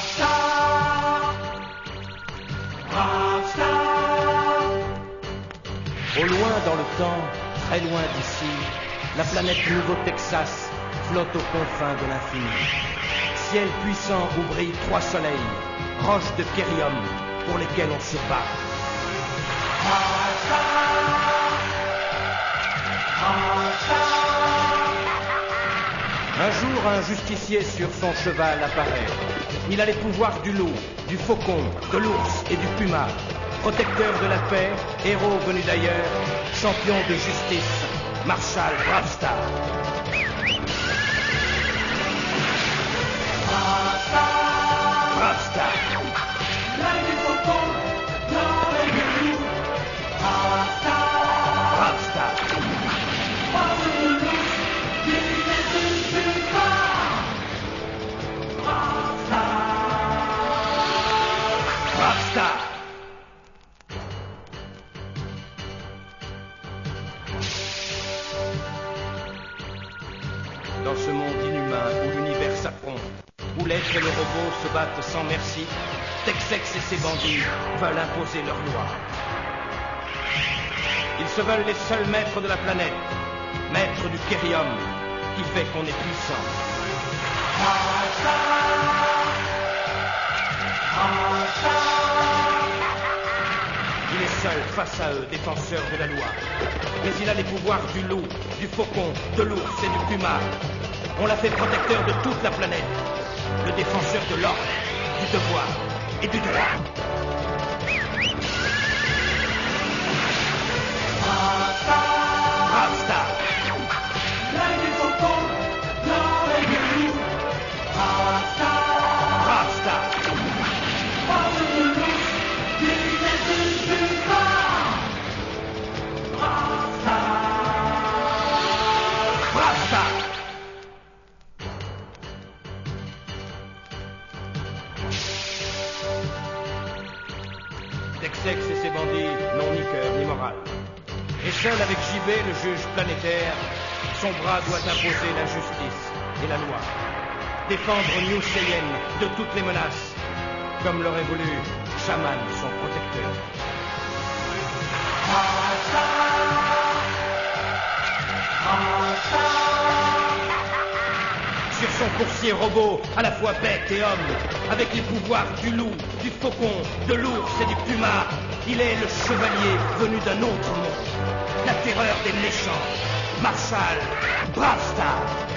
Au loin dans le temps, très loin d'ici, la planète Nouveau-Texas flotte aux confins de l'infini. Ciel puissant où brillent 3 soleils, roches de Kérium pour lesquelles on se bat. Un jour, un justicier sur son cheval apparaît. Il a les pouvoirs du loup, du faucon, de l'ours et du puma. Protecteur de la paix, héros venu d'ailleurs, champion de justice, Marshal Bravestar. Bravestar. Bravestar. Bravestar. Dans ce monde inhumain où l'univers s'affronte, où l'être et le robot se battent sans merci, Tex-Ex et ses bandits veulent imposer leurs lois. Ils se veulent les seuls maîtres de la planète, maîtres du Kérium, qui fait qu'on est puissant. Il est seul face à eux, défenseur de la loi. Mais il a les pouvoirs du loup, du faucon, de l'ours et du puma. On l'a fait protecteur de toute la planète, le défenseur de l'ordre, du devoir et du droit. Bravestar. Bravestar. Bravestar. Tex-Ex et ses bandits n'ont ni cœur ni morale. Et seul avec JB, le juge planétaire, son bras doit imposer la justice et la loi. Défendre New Cheyenne de toutes les menaces, comme l'aurait voulu Shaman, son protecteur. Sur son coursier robot, à la fois bête et homme, avec les pouvoirs du loup, du faucon, de l'ours et du puma, il est le chevalier venu d'un autre monde, la terreur des méchants, Marshal Bravestar.